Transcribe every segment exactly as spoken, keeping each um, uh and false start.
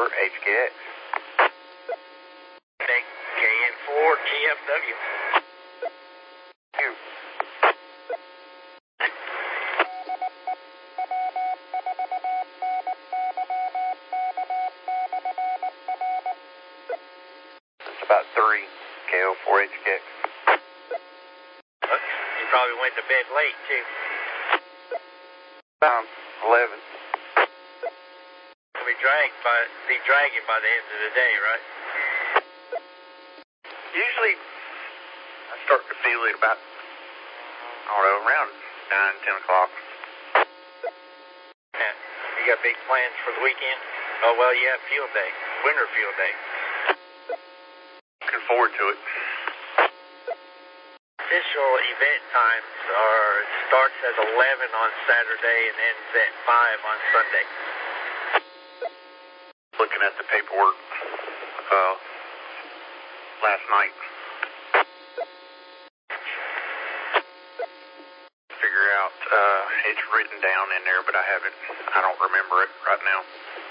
H K X. K N four G F W. You. It's about three K O four H K X. You probably went to bed late, too. About eleven. You'll be dragged by, be dragging by the end of the day, right? Usually, I start to feel it about, I don't know, around nine, ten o'clock. Yeah. You got big plans for the weekend? Oh, well, you have field day, winter field day. Looking forward to it. Official event times are, it starts at eleven on Saturday and ends at five on Sunday. Looking at the paperwork uh, last night. Figure out, uh, it's written down in there, but I haven't, I don't remember it right now.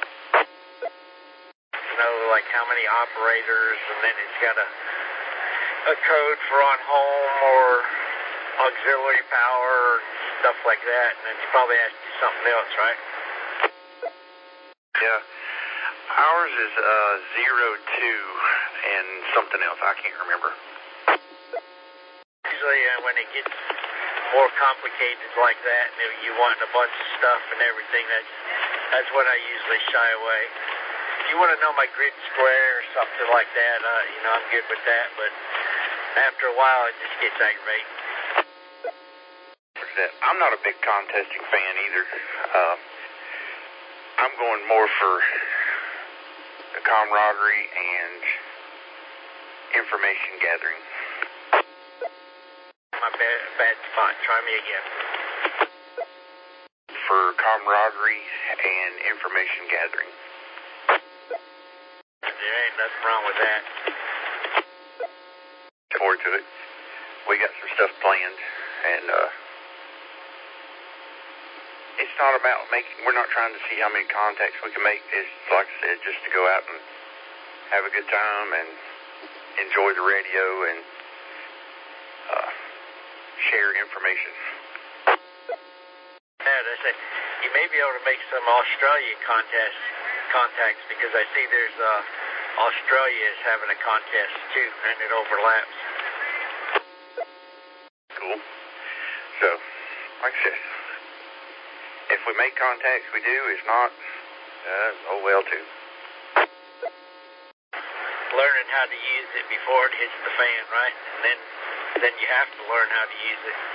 You know, like how many operators, and then it's got a, a code for on home or auxiliary power, stuff like that, and it's probably asked you something else, right? Yeah. Ours is uh, zero two and something else. I can't remember. Usually uh, when it gets more complicated like that, and you want a bunch of stuff and everything, that's, that's when I usually shy away. If you want to know my grid square or something like that, uh, you know, I'm good with that, but after a while it just gets aggravating. I'm not a big contesting fan either. Uh, I'm going more for the camaraderie and information gathering. My bad, bad spot. Try me again. For camaraderie and information gathering. There ain't nothing wrong with that. Look forward to it. We got some stuff planned, and uh, it's not about making, we're not trying to see how many contacts we can make. It's, like I said, just to go out and have a good time and enjoy the radio and uh, share information. Yeah, that's it. You may be able to make some Australia contest, contacts because I see there's uh, Australia is having a contest too, and it overlaps. Cool. So, like I said, if we make contacts, we do. If not, uh, oh well too. Learning how to use it before it hits the fan, right? And then, then you have to learn how to use it.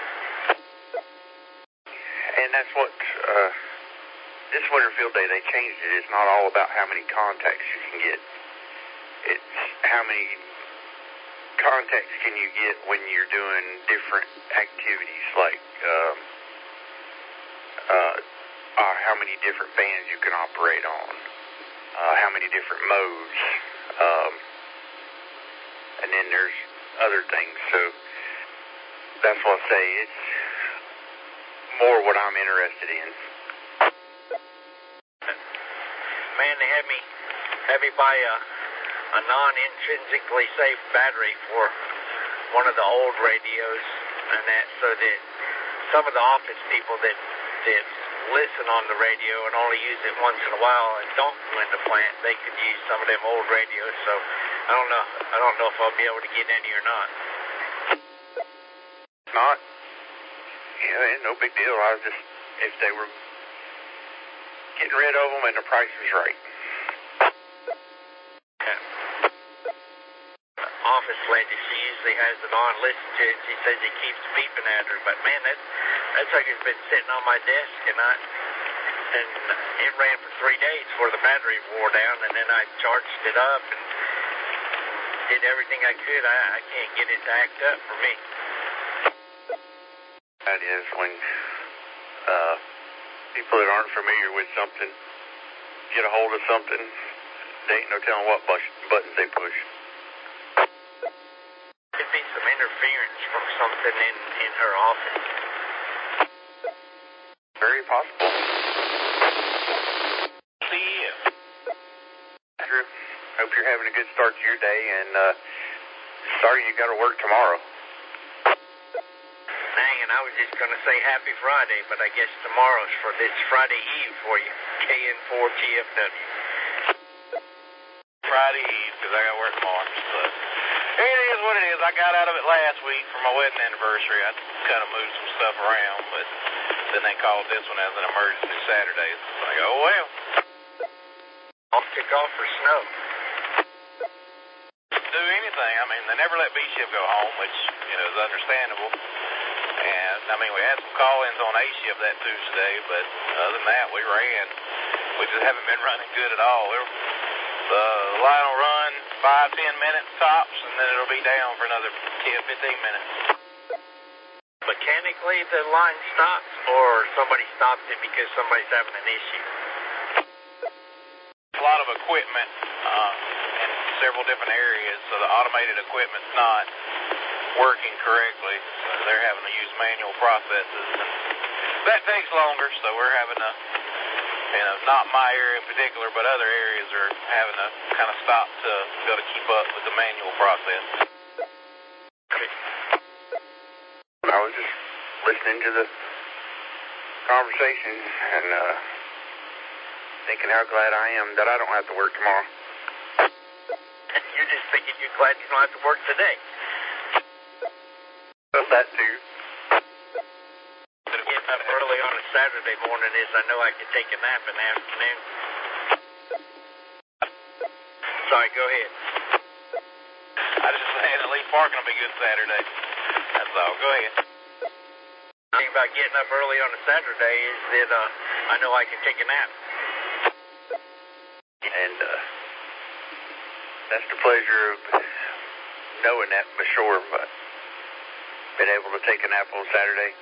And that's what uh, this winter field day, they changed it. It's not all about how many contacts you can get. It's how many contacts can you get when you're doing different activities, like um, uh, uh, how many different bands you can operate on, uh, how many different modes, um, and then there's other things. So that's what I say. It's more what I'm interested in. Man, they had me had me buy a a non-intrinsically safe battery for one of the old radios, and that so that some of the office people that that listen on the radio and only use it once in a while and don't go in the plant, they could use some of them old radios. So I don't know. I don't know if I'll be able to get any or not. Not. Yeah, no big deal. I was just, if they were getting rid of them and the price was right. Yeah. Office lady, she usually has it on, listen to it. She says it keeps beeping at her, but man, that that sucker's been sitting on my desk, and I and it ran for three days before the battery wore down, and then I charged it up and did everything I could. I, I can't get it to act up for me. That is when uh, people that aren't familiar with something get a hold of something, they ain't no telling what buttons they push. Could be some interference from something in, in her office. Very possible. See you. hope you're having a good start to your day, and uh, sorry you got to work tomorrow. Dang, and I was just going to say happy Friday, but I guess tomorrow's for it's Friday Eve for you, K N four T F W. Friday Eve, because I got to work tomorrow. So. It is what it is. I got out of it last week for my wedding anniversary. I kind of moved some stuff around, but then they called this one as an emergency Saturday. So I go, oh, well. Off kickoff for snow. Do anything. I mean, they never let B shift go home, which, you know, is understandable. And, I mean, we had some call-ins on A shift that Tuesday, but other than that, we ran. We just haven't been running good at all. We're, the line will run five, ten minutes tops, and then it'll be down for another ten, fifteen minutes. Mechanically, the line stops, or somebody stops it because somebody's having an issue? A lot of equipment uh, in several different areas, so the automated equipment's not working correctly. So they're having to use manual processes. And that takes longer, so we're having to, you know, not my area in particular, but other areas are having to kind of stop to be able to keep up with the manual process. I was just listening to the conversation and uh, thinking how glad I am that I don't have to work tomorrow. You're just thinking you're glad you don't have to work today. Well, that too. Getting up early on a Saturday morning is I know I can take a nap in the afternoon. Sorry, go ahead. I just saying at least parking will be good Saturday. That's all. Go ahead. The thing about getting up early on a Saturday is that uh, I know I can take a nap. And uh, that's the pleasure of knowing that for sure, but been able to take a nap on Saturday.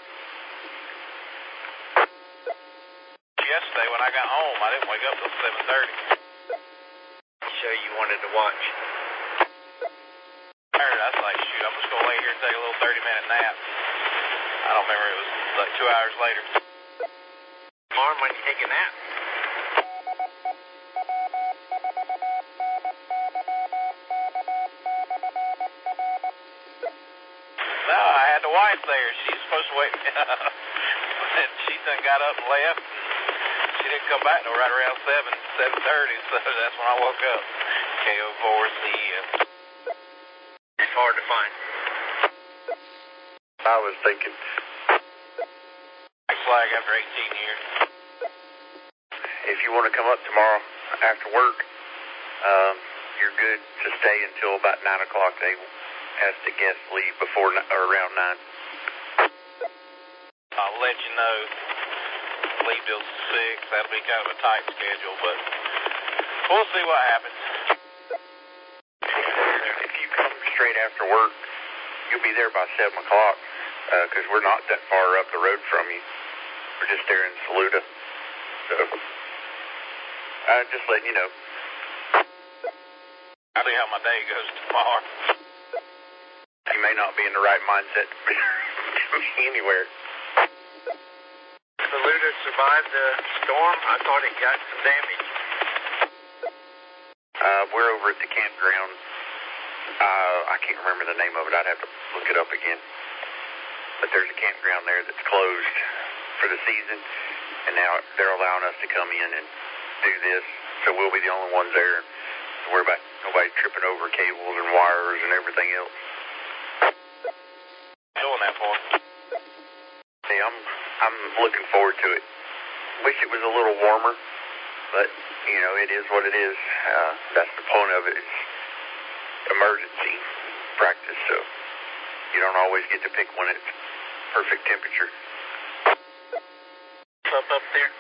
Yesterday when I got home, I didn't wake up till seven thirty. Show you wanted to watch. I heard, I was like, shoot, I'm just going to lay here and take a little thirty minute nap. I don't remember, it was like two hours later. Tomorrow when you take a nap? No, I had the wife there. She's supposed to wake me up. And she done got up and left. She didn't come back till right around seven, seven thirty, so that's when I woke up. K O four C F. It's hard to find. I was thinking. Flag after eighteen years. If you want to come up tomorrow after work, um, you're good to stay until about nine o'clock. They ask the guests leave before or around nine. I'll let you know. Leave till six. That'll be kind of a tight schedule, but we'll see what happens. If you come straight after work, you'll be there by seven o'clock because uh, we're not that far up the road from you. We're just there in Saluda. So, uh, just letting you know. I'll see how my day goes tomorrow. You may not be in the right mindset to be anywhere. Saluda survived the storm? I thought it got some damage. Uh, we're over at the campground. Uh, I can't remember the name of it. I'd have to look it up again. But there's a campground there that's closed for the season, and now they're allowing us to come in and do this, so we'll be the only ones there. Don't worry about nobody tripping over cables and wires and everything else. Doing that for? Hey, I'm I'm looking forward to it. Wish it was a little warmer, but you know it is what it is. Uh, that's the point of it. It's emergency practice, so you don't always get to pick when it's perfect temperature. Up up there.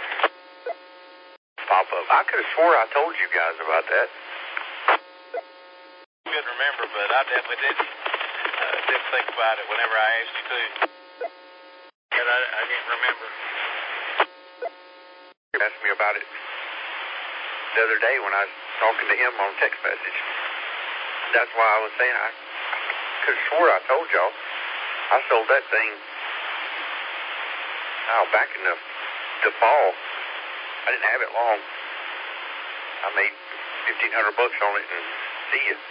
Pop up. I could have swore I told you guys about that. Couldn't remember, but I definitely didn't. Uh, didn't think about it whenever I asked you to. But I, I didn't remember. You asked me about it the other day when I was talking to him on text message. That's why I was saying I could have swore I told y'all. I sold that thing oh, back in the, the fall. I didn't have it long. I made fifteen hundred bucks on it and see you.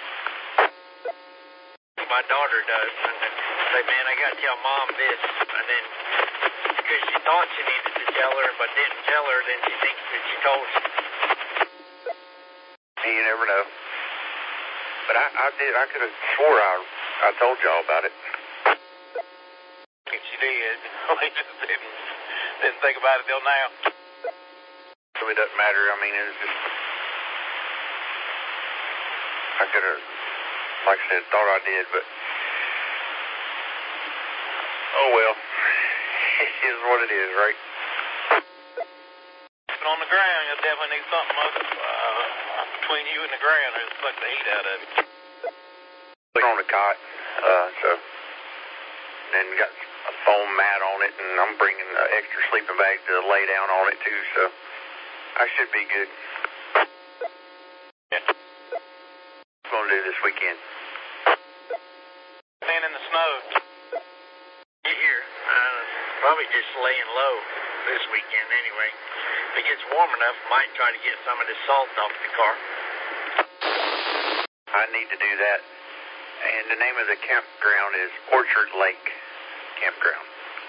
My daughter does, and then say, man, I got to tell Mom this, and then, because she thought she needed to tell her, but didn't tell her, then she thinks that she told her. You never know. But I, I did, I could have swore I, I told y'all about it. If she did, we just didn't, didn't think about it till now. So it doesn't matter, I mean, it's just, I could have, like I said, thought I did, but, oh well, it is what it is, right? But on the ground, you'll definitely need something up, uh, between you and the ground to suck the heat out of it. Put on a cot, uh, so, then got a foam mat on it, and I'm bringing an extra sleeping bag to lay down on it too, so I should be good. Yeah. What you gonna do this weekend? Stand in the snow. Here, uh, probably just laying low this weekend anyway. If it gets warm enough, might try to get some of the salt off the car. I need to do that. And the name of the campground is Orchard Lake Campground.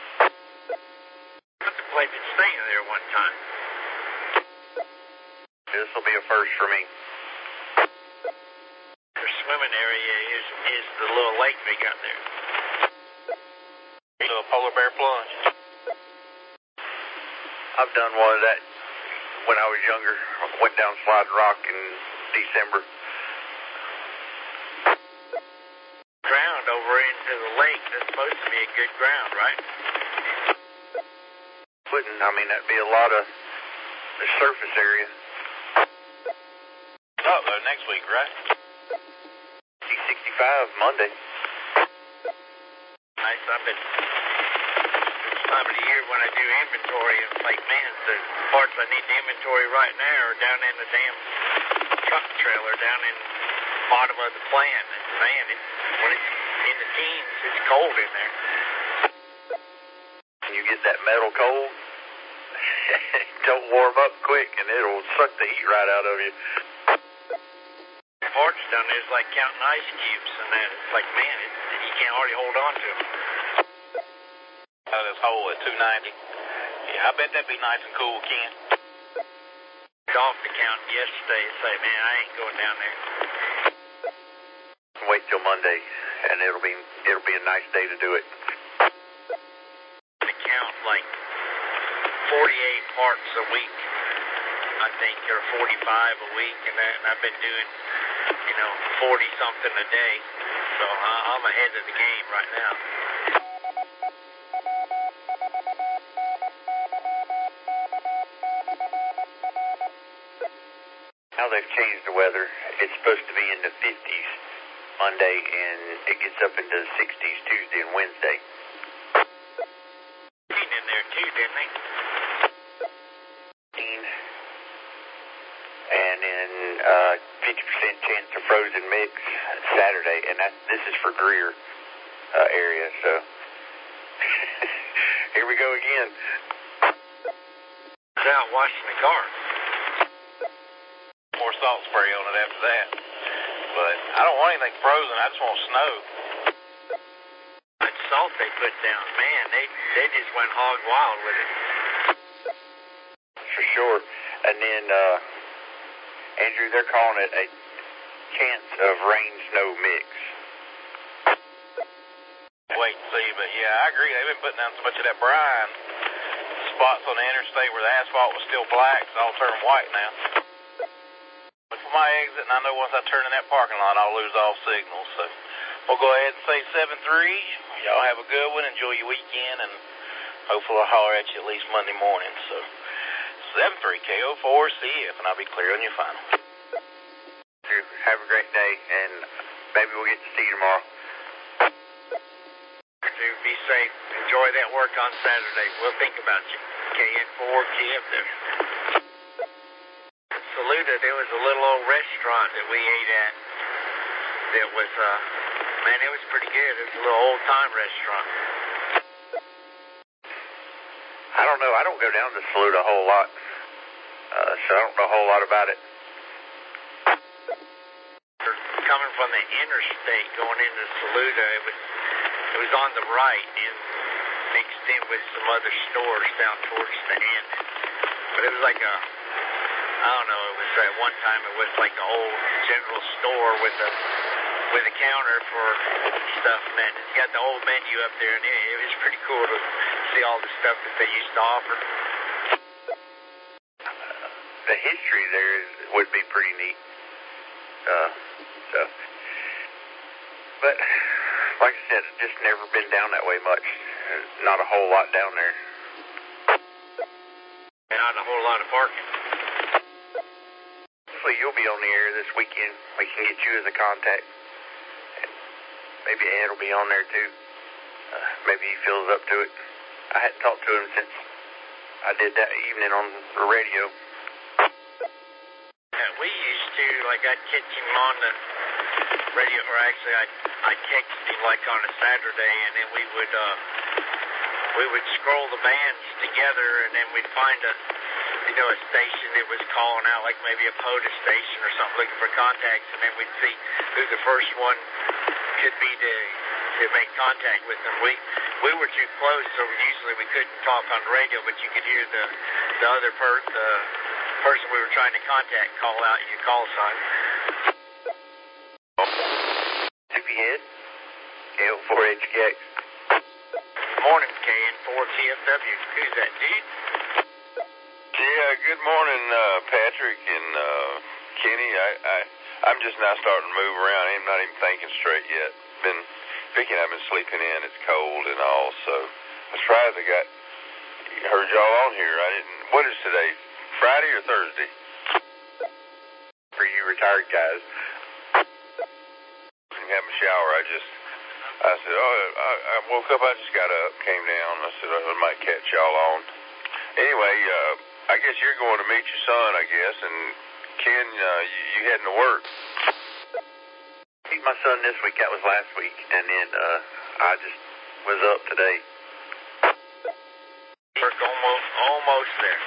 I played been staying there one time. This will be a first for me. The swimming area is is the little lake they got there. A little polar bear plunge. I've done one of that when I was younger. Went down Sliding Rock in December. Ground over into the lake, that's supposed to be a good ground, right? Wouldn't, I mean, that'd be a lot of the surface area. Oh, though, next week, right? C sixty-five, Monday. Nice, I've been, this time of the year when I do inventory, it's like, man, the parts I need to inventory right now are down in the damn truck trailer, down in the bottom of the plant. And man, it, when it's in the teens, it's cold in there. When you get that metal cold, don't warm up quick and it'll suck the heat right out of you. Parts down there is like counting ice cubes and that. It's like, man, it, you can't hardly hold on to them. Out of this hole at two ninety. Yeah, I bet that'd be nice and cool, Ken. Off the count yesterday and say, man, I ain't going down there. Wait till Monday, and it'll be it'll be a nice day to do it. I count like forty-eight parts a week, I think, or forty-five a week, and, that, and I've been doing, you know, forty something a day. So uh, I'm ahead of the game right now. Now they've changed the weather. It's supposed to be in the fifties Monday, and it gets up into the sixties Tuesday and Wednesday. Been in there too, didn't they? And then uh, fifty percent chance of frozen mix Saturday, and that this is for Greer uh, area. So here we go again. I was out washing the car. More salt spray on it after that. But I don't want anything frozen. I just want snow. That salt they put down, man, they they just went hog wild with it. For sure. And then, uh, Andrew, they're calling it a chance of rain-snow mix. Wait and see, but yeah, I agree. They've been putting down so much of that brine. Spots on the interstate where the asphalt was still black, it's all turned white now. But for my exit, and I know once I turn in that parking lot, I'll lose all signals. So we'll go ahead and say seven three. Y'all have a good one. Enjoy your weekend, and hopefully I'll holler at you at least Monday morning. So seven three K O four C F, and I'll be clear on your final. Andrew, have a great day, and maybe we'll get to see you tomorrow. Dude, be safe. Enjoy that work on Saturday. We'll think about you. K N four G F there. Saluda, there was a little old restaurant that we ate at that was, uh, man, it was pretty good. It was a little old-time restaurant. I don't know. I don't go down to Saluda a whole lot, uh, so I don't know a whole lot about it. from the interstate going into Saluda. It was it was on the right and mixed in with some other stores down towards the end. But it was like a, I don't know, it was at one time it was like an old general store with a with a counter for stuff, and then you got the old menu up there, and it, it was pretty cool to see all the stuff that they used to offer. The history there is, would be pretty neat. Uh, so, but like I said, just never been down that way much. Not a whole lot down there. Not a whole lot of parking. Hopefully you'll be on the air this weekend. We can get you as a contact. And maybe Ed will be on there too. Uh, maybe he feels up to it. I hadn't talked to him since I did that evening on the radio. Yeah, we used to, like, I'd catch him on the radio, or actually I'd, I'd text him like on a Saturday, and then we would, uh, we would scroll the bands together, and then we'd find a, you know, a station that was calling out, like maybe a POTUS station or something, looking for contacts, and then we'd see who the first one could be to to make contact with them. We we were too close, so usually we couldn't talk on the radio, but you could hear the the other per the person we were trying to contact call out your call sign. Sleepyhead, K O four H K X. Morning, K N four T F W. Who's that, dude? Yeah, good morning, uh, Patrick and uh, Kenny. I, I, I'm just now starting to move around. I'm not even thinking straight yet. Been Vicky and I've been sleeping in. It's cold and all, so I'm surprised I got heard y'all on here. I didn't. What is today? Friday or Thursday? For you retired guys. I didn't have a shower. I just, I said, oh, I, I woke up. I just got up, came down. I said, oh, I might catch y'all on. Anyway, uh, I guess you're going to meet your son, I guess, and Ken, uh, you, you heading to work. Meet my son this week. That was last week, and then uh, I just was up today. Work almost, almost there.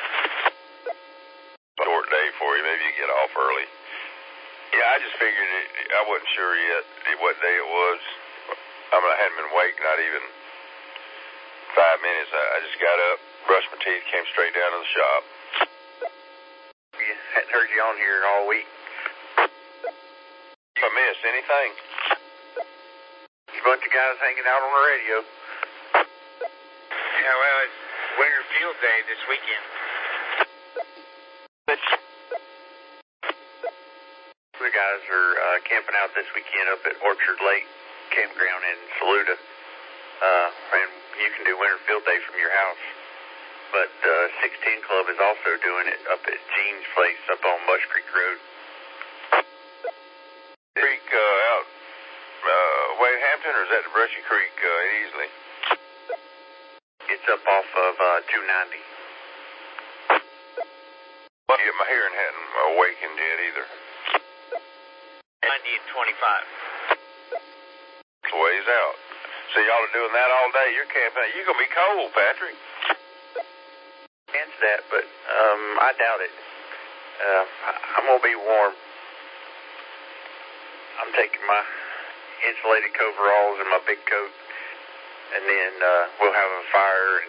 Short day for you. Maybe you get off early. Yeah, I just figured it, I wasn't sure yet what day it was. I mean, I hadn't been awake, not even five minutes. I, I just got up, brushed my teeth, came straight down to the shop. We hadn't heard you on here all week. If I missed anything? A bunch of guys hanging out on the radio. Yeah, well, it's Winter Field Day this weekend. The guys are uh, camping out this weekend up at Orchard Lake Campground in Saluda. Uh, and you can do Winter Field Day from your house. But uh, sixteen Club is also doing it up at Gene's place up on Bush Creek Road. Creek uh, out uh, Wade Hampton, or is that the Brushy Creek uh, at Easley? It's up off of uh, two ninety. Well, yeah, my hearing hadn't awakened yet either. ninety and twenty-five. It's a ways out. So y'all are doing that all day? You're camping. You're going to be cold, Patrick. Chance that, but um, I doubt it. Uh, I'm going to be warm. I'm taking my insulated coveralls and my big coat, and then uh, we'll have a fire, and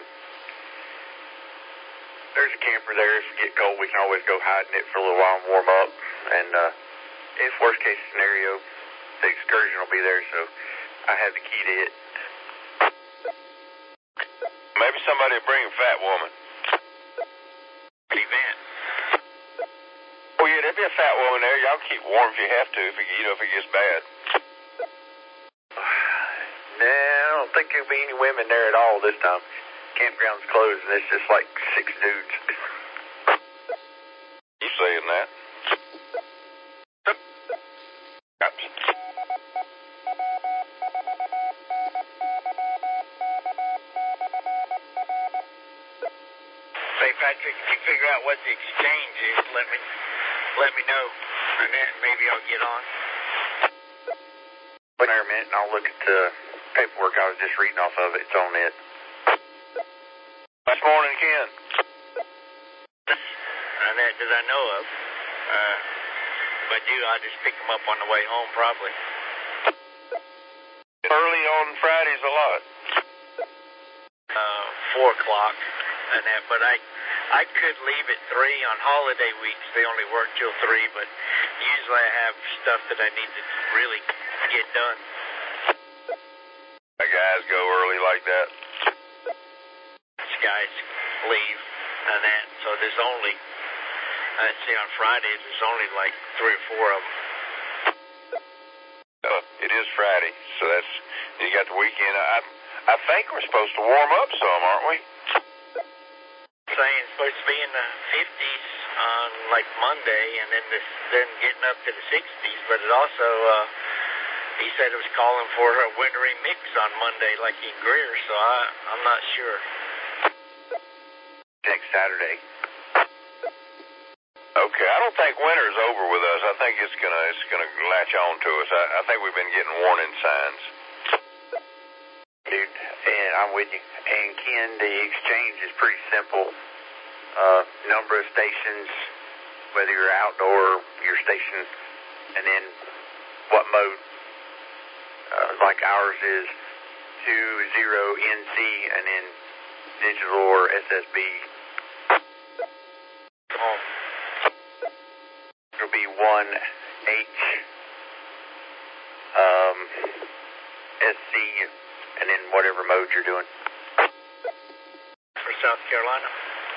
there's a camper there. If we get cold, we can always go hide in it for a little while and warm up. And uh, if worst case scenario, the excursion will be there, so I have the key to it. Maybe somebody will bring a fat woman. Event. Oh yeah, there'll be a fat woman there. Y'all keep warm if you have to, if it, you know, if it gets bad. Nah, I don't think there'll be any women there at all this time. Campground's closed, and it's just like six dudes. You saying that? Say, Patrick, if you figure out what the exchange is, let me let me know, and then maybe I'll get on. Wait a minute, and I'll look at the paperwork I was just reading off of. It's on it. This morning, Ken. And that that I know of. Uh, if I do, I'll just pick them up on the way home, probably. early on Fridays a lot? Uh, four o'clock and that, but I I could leave at three. On holiday weeks, they only work till three, but usually I have stuff that I need to really get done. The guys go early like that? These guys leave and that, so there's only, let's see, on Fridays, there's only like three or four of them. Uh, it is Friday, so that's, you got the weekend. I I think we're supposed to warm up some, aren't we? Saying it's supposed to be in the fifties on like Monday, and then this, then getting up to the sixties, but it also, uh, he said it was calling for a wintry mix on Monday like in Greer, so I, I'm not sure. Next Saturday. Okay, I don't think winter's over with us. I think it's gonna it's gonna latch on to us. I, I think we've been getting warning signs. Dude, and I'm with you. And Ken, the exchange is pretty simple. Uh, number of stations, whether you're outdoor, your station, and then what mode. Uh, like ours is two zero N C, and then digital or S S B. Oh. It'll be one H, um, S C, and then whatever mode you're doing. For South Carolina?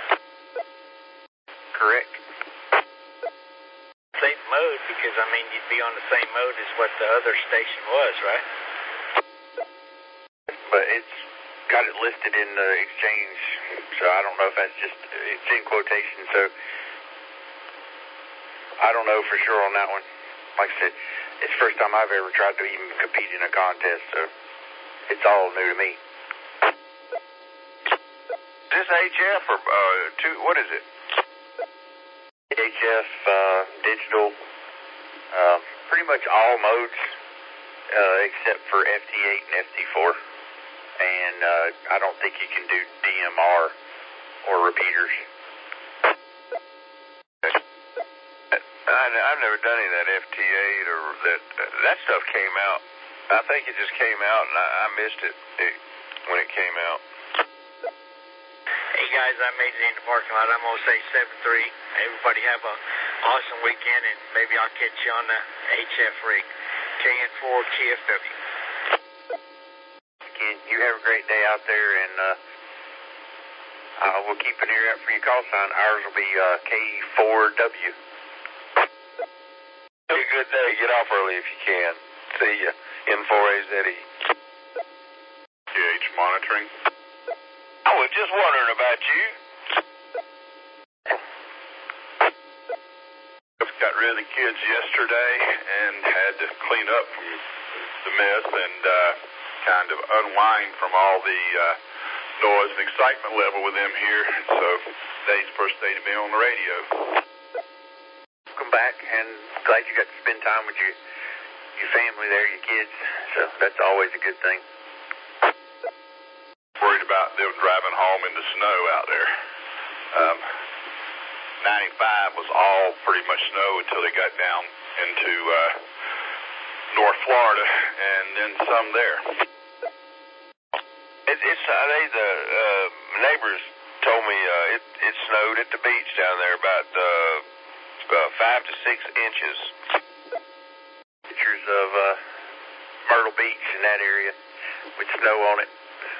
Correct. Same mode, because, I mean, you'd be on the same mode as what the other station was, right? But it's got it listed in the exchange, so I don't know if that's just, it's in quotation, so I don't know for sure on that one. Like I said, it's the first time I've ever tried to even compete in a contest, so it's all new to me. Is this H F or, uh, two, what is it? H F, uh, digital, uh, pretty much all modes, uh, except for F T eight and F T four. And, uh, I don't think you can do D M R or repeaters. I, I've never done any of that F T eight or that, that stuff came out. I think it just came out and I, I missed it, it when it came out. Hey guys, I made it in the parking lot. I'm going to say seven three. Everybody have a awesome weekend, and maybe I'll catch you on the H F rig. K N four T F W. Ken, you have a great day out there, and uh, uh, we'll keep an ear out for your call sign. Ours will be uh, K four W. Have a good day. Get off early if you can. See ya. N four A Z E. G H monitoring. I was just wondering about you. Got rid of the kids yesterday and had to clean up from the mess and uh, kind of unwind from all the uh, noise and excitement level with them here. So today's the first day to be on the radio. Welcome back, and glad you got to spend time with your your family there, your kids. So that's always a good thing. Worried about them driving home in the snow out there. Um, ninety-five was all pretty much snow until they got down into uh, North Florida, and then some there. It, it's uh, they the uh, neighbors told me uh, it it snowed at the beach down there about uh, uh, five to six inches. Pictures of uh, Myrtle Beach in that area with snow on it.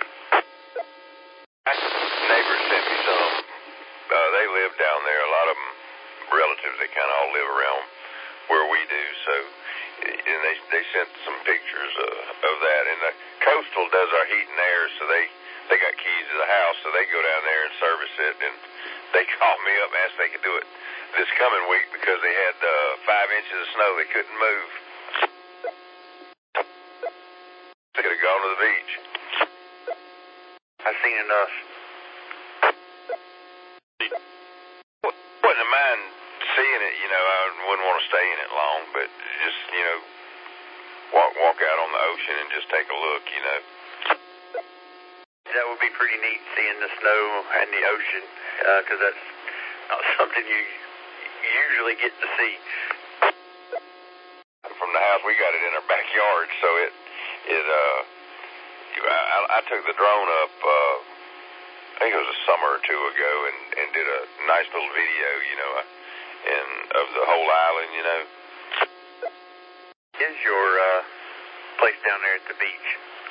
Neighbors sent me some. Uh, they live down there. A lot of them relatives. They kind of all live around where we do. So, and they they sent some pictures uh, of that. And the Coastal does our heat and air, so they they got keys to the house, so they go down there and service it. And they called me up and asked if they could do it this coming week because they had uh, five inches of snow. They couldn't move. They could have gone to the beach. I've seen enough. Wouldn't mind seeing it, you know. I wouldn't want to stay in it long, but just, you know, walk walk out on the ocean and just take a look, you know. That would be pretty neat, seeing the snow and the ocean, because uh, that's not something you usually get to see. From the house, we got it in our backyard, so it it, uh, I, I took the drone up, uh, I think it was a summer or two ago, and, and did a nice little video, you know, and of the whole island, you know. Is your uh, place down there at the beach?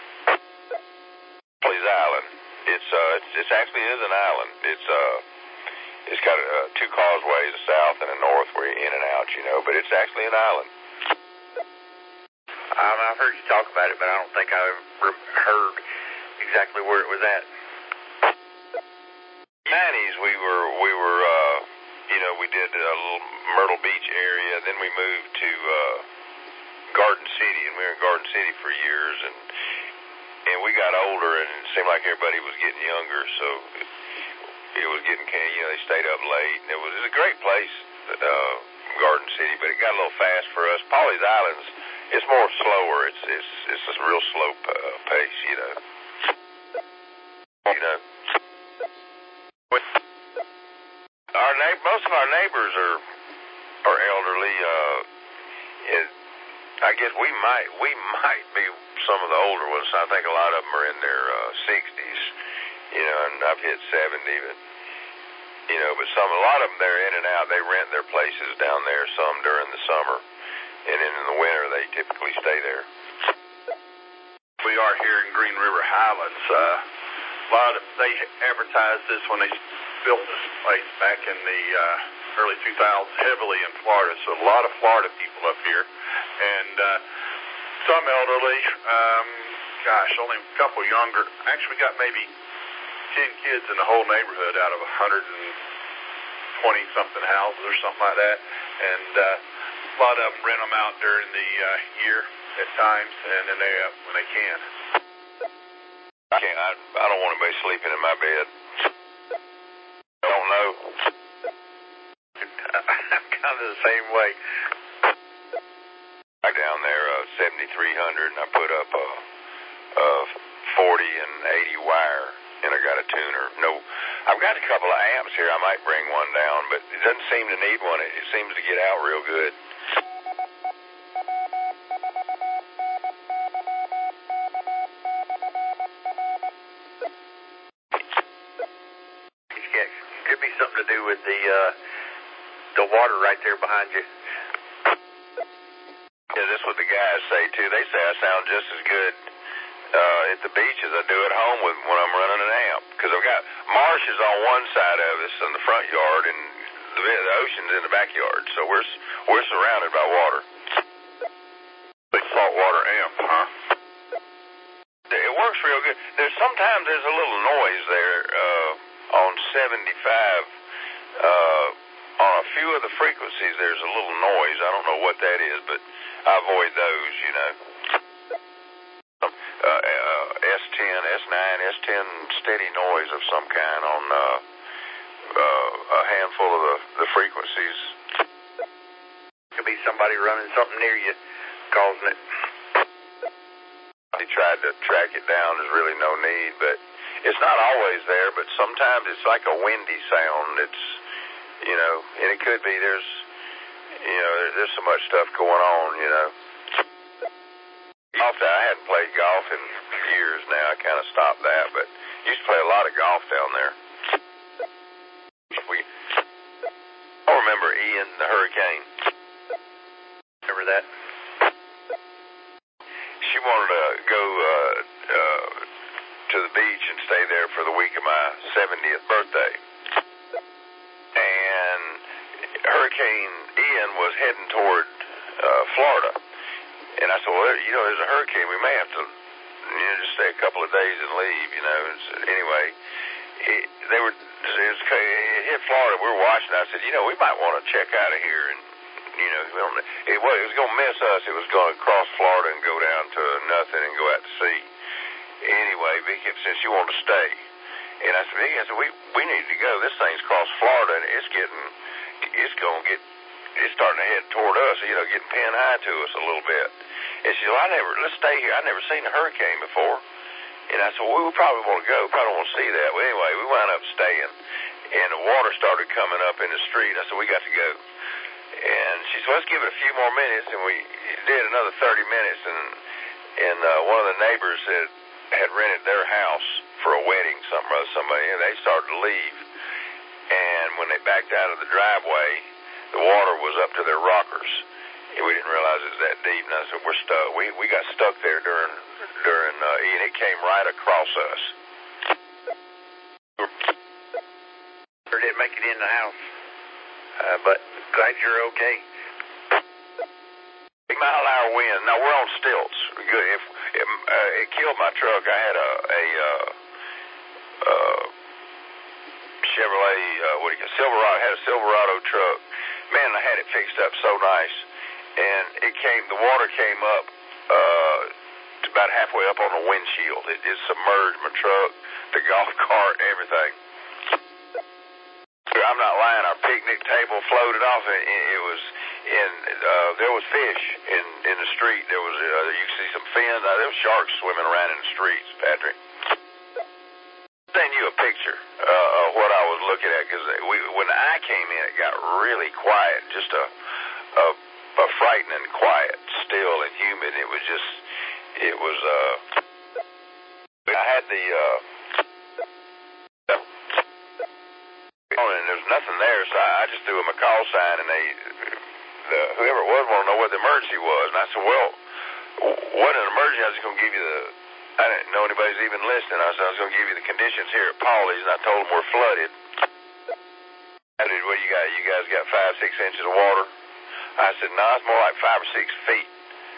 Please Island. It's uh, it's, it's actually is an island. It's uh, it's got uh, two causeways, a south and a north, where you're in and out, you know. But it's actually an island. Um, I've heard you talk about it, but I don't think I ever heard exactly where it was at. nineties, we were we were uh, you know, we did a little Myrtle Beach area. Then we moved to uh, Garden City, and we were in Garden City for years, and. And we got older, and it seemed like everybody was getting younger, so it was getting, you know, they stayed up late. And it was, it was a great place, uh, Garden City, but it got a little fast for us. Pawleys Islands, it's more slower. It's it's it's a real slow uh, pace, you know. You know. Our na- most of our neighbors are are elderly. Uh, and I guess we might we might be some of the older ones. I think a lot of them are in their uh, sixties, you know, and I've hit seventy, but, you know, but some, a lot of them, they're in and out. They rent their places down there, some during the summer, and then in the winter, they typically stay there. We are here in Green River Highlands. Uh, a lot of, they advertised this when they built this place back in the uh, early two thousands, heavily in Florida, so a lot of Florida people up here, and uh, some elderly, um, gosh, only a couple younger. Actually, we got maybe ten kids in the whole neighborhood out of one hundred twenty-something houses or something like that. And uh, a lot of them rent them out during the uh, year at times, and then they up when they can. I can't, I, I don't want anybody sleeping in my bed. I don't know. I'm kind of the same way. I down there, uh, seventy-three hundred, and I put up a, a forty and eighty wire, and I got a tuner. No, I've got a couple of amps here. I might bring one down, but it doesn't seem to need one. It, it seems to get out real good. Could be something to do with the uh, the water right there behind you. Yeah, that's what the guys say, too. They say I sound just as good uh, at the beach as I do at home with when I'm running an amp. Because I've got marshes on one side of us in the front yard, and the, the ocean's in the backyard. So we're we're surrounded by water. Big saltwater amp, huh? It works real good. There's sometimes there's a little noise there uh, on seventy-five. Uh, on a few of the frequencies, there's a little noise. I don't know what that is, but I avoid those, you know. Uh, uh, S ten, S nine, S ten steady noise of some kind on uh, uh, a handful of the, the frequencies. Could be somebody running something near you, causing it. He tried to track it down. There's really no need, but it's not always there, but sometimes it's like a windy sound. It's, you know, and it could be there's, you know, there's so much stuff going on, you know. Golf, I hadn't played golf in years now. I kind of stopped that, but used to play a lot of golf down there. We, I remember Ian, the hurricane. Remember that? She wanted to go uh, uh, to the beach and stay there for the week of my seventieth birthday. And Hurricane Ian was heading toward uh, Florida. And I said, well, you know, there's a hurricane. We may have to, you know, just stay a couple of days and leave, you know. And so, anyway, it, they were, it, was, it hit Florida. We were watching. I said, you know, we might want to check out of here. And, you know, it was, it was going to miss us. It was going to cross Florida and go down to nothing and go out to sea. Anyway, Vicky said she wanted to stay. And I said, Vicky, I said, we, we need to go. This thing's crossed Florida, and it's getting, it's going to get, it's starting to head toward us, you know, getting pin high to us a little bit. And she said, well, I never, let's stay here. I've never seen a hurricane before. And I said, well, we probably want to go. Probably want to see that. Well, anyway, we wound up staying. And the water started coming up in the street. I said, we got to go. And she said, let's give it a few more minutes. And we did another thirty minutes. And and uh, one of the neighbors had had rented their house for a wedding, something or somebody, and they started to leave. And when they backed out of the driveway, the water was up to their rockers. And we didn't realize it was that deep. And I said, we're stuck. We we got stuck there during during uh, and it came right across us. Or didn't make it in the house, uh, but glad you're okay. Big mile an hour wind. Now we're on stilts. Good. If it, uh, it killed my truck, I had a a uh, uh, Chevrolet. Uh, what do you call Silverado? I had a Silverado truck. Man, I had it fixed up so nice, and it came. The water came up uh, to about halfway up on the windshield. It, it submerged my truck, the golf cart, everything. I'm not lying. Our picnic table floated off, and it was in. Uh, there was fish in in the street. There was. Uh, you could see some fins. Uh, there was sharks swimming around in the streets, Patrick. Send you a picture uh, of what I was looking at, because we, when I came in, it got really quiet, just a, a a frightening quiet, still and humid. It was just. It was. Uh, I had the. Uh, and there was nothing there, so I, I just threw them a call sign, and they, the, whoever it was, wanted to know what the emergency was. And I said, well, what an emergency? I was going to give you the, I didn't know anybody's even listening. I said, I was going to give you the conditions here at Paulie's, and I told them we're flooded. I said, well, you got, you guys got five, six inches of water? I said, no, it's more like five or six feet.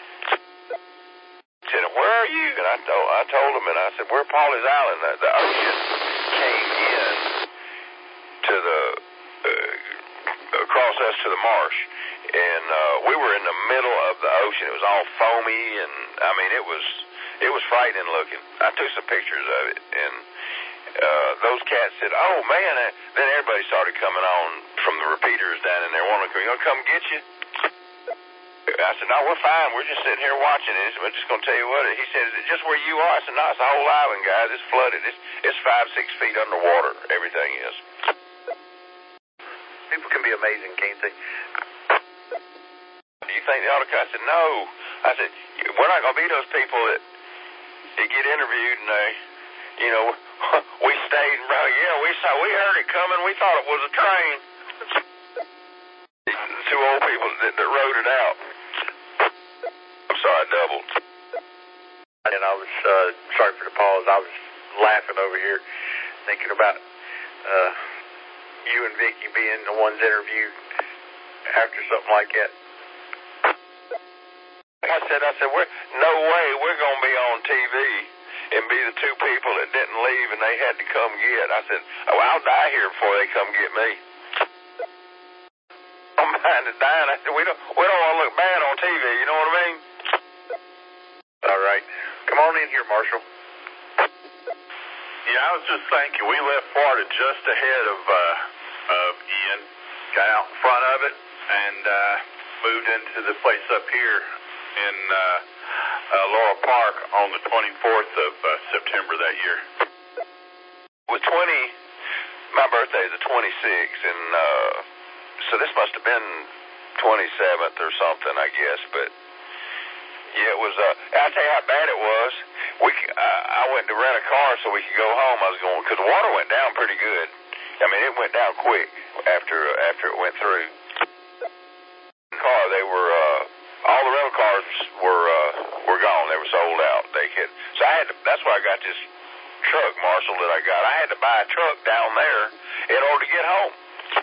He said, where are you? And I told, I told him, and I said, we're at Paulie's Island. The, the ocean came in to the uh, across us to the marsh, and uh, we were in the middle of the ocean. It was all foamy, and I mean, it was it was frightening looking. I took some pictures of it, and uh, those cats said, "Oh man!" Then everybody started coming on from the repeaters down in there, wanting to come, you know, come get you. I said, "No, we're fine. We're just sitting here watching it. We're just going to tell you what." He said, "Is it just where you are?" I said, "No, it's the whole island, guys. It's flooded. It's it's five, six feet underwater. Everything is." People can be amazing, can't they? Do you think they ought to? I said, no. I said, we're not going to be those people that, that get interviewed and they, you know, we stayed and brought, yeah, we saw, we heard it coming. We thought it was a train. The two old people that, that rode it out. I'm sorry, I doubled. And I was, uh, sorry for the pause. I was laughing over here, thinking about, uh, you and Vicky being the ones interviewed after something like that. I said, I said, we're, no way we're going to be on T V and be the two people that didn't leave and they had to come get. I said, oh, I'll die here before they come get me. I'm behind the dying. I said, we don't, we don't want to look bad on T V, you know what I mean? All right. Come on in here, Marshall. Yeah, I was just thinking, we left Florida just ahead of uh, of Ian, got out in front of it, and uh, moved into the place up here in uh, uh, Laurel Park on the twenty-fourth of uh, September that year. With twenty, my birthday is the twenty-sixth, and uh, so this must have been twenty-seventh or something, I guess, but yeah, it was, uh, I'll tell you how bad it was. We, uh, I went to rent a car so we could go home. I was going, because the water went down pretty good. I mean, it went down quick after after it went through. Car, they were, uh, all the rental cars were uh, were gone. They were sold out. They could, so I had to, that's why I got this truck, Marshall, that I got. I had to buy a truck down there in order to get home.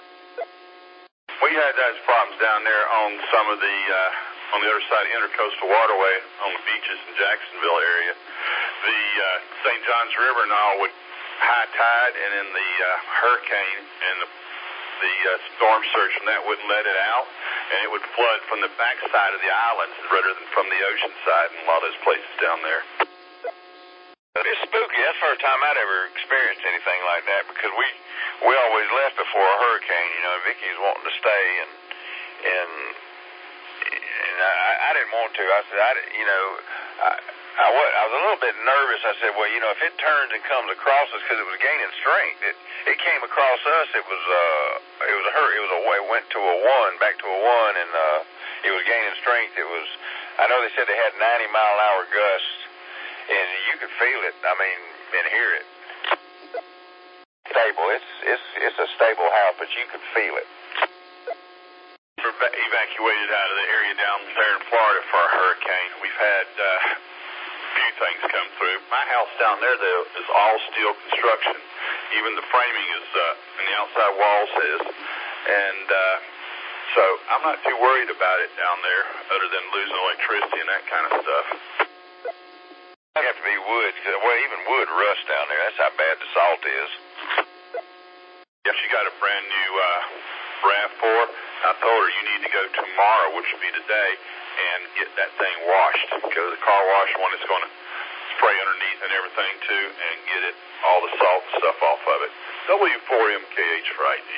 We had those problems down there on some of the, uh, on the other side of the Intercoastal Waterway, on the beaches in Jacksonville area. The uh, Saint Johns River and all would high tide, and in the uh, hurricane and the, the uh, storm surge from that wouldn't let it out, and it would flood from the backside of the islands rather than from the ocean side in a lot of those places down there. It's spooky. That's the first time I'd ever experienced anything like that, because we we always left before a hurricane. You know, Vicky's wanting to stay, and and, and I, I didn't want to. I said, I didn't, you know, I, I, was, I was a little bit nervous. I said, well, you know, if it turns and comes across us, because it was gaining strength, it it came across us. It was uh, it was a hurt. It was a it went to a one, back to a one, and uh, it was gaining strength It was, I know they said they had ninety mile an hour gusts, and you could feel it, I mean, and hear it. Stable, it's, it's, it's a stable house, but you could feel it. We're evacuated out of the area down there in Florida for a hurricane. We've had uh, a few things come through. My house down there, though, is all steel construction. Even the framing is, uh, and the outside walls is. And uh, so I'm not too worried about it down there, other than losing electricity and that kind of stuff. It'd have to be wood, cause, well, even wood rust down there. That's how bad the salt is. Yeah, she got a brand new uh, RAV four. I told her you need to go tomorrow, which would be today, and get that thing washed. Go to the car wash one that's going to spray underneath and everything too, and get it all the salt and stuff off of it. W four M K H for I D.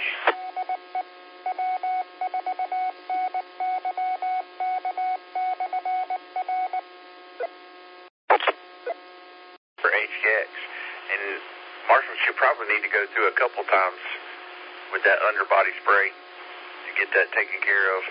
For H K X, and Marshall should probably need to go through a couple times with that underbody spray to get that taken care of.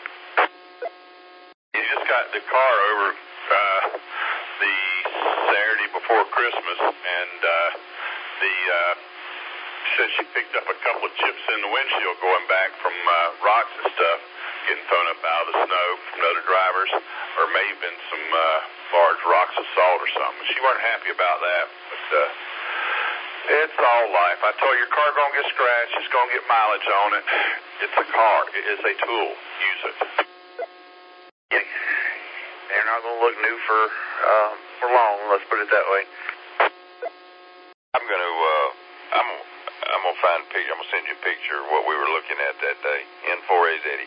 You just got the car over uh, the Saturday before Christmas, and uh, the uh, said she picked up a couple of chips in the windshield going back from uh, rocks and stuff, getting thrown up out of the snow from other drivers, or may have been some uh, large rocks of salt or something. She wasn't happy about that, but uh, it's all life. I told you, your car gonna get scratched. It's gonna get mileage on it. It's a car. It is a tool. Use it. Yeah, they're not gonna look new for uh, for long. Let's put it that way. I'm gonna, uh, I'm, I'm gonna find a picture. I'm gonna send you a picture of what we were looking at that day. N four A Eddie.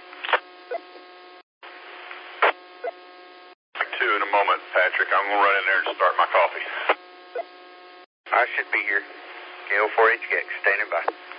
Back to in a moment, Patrick. I'm gonna run in there and start my coffee. I should be here. K O four H K X, standing by.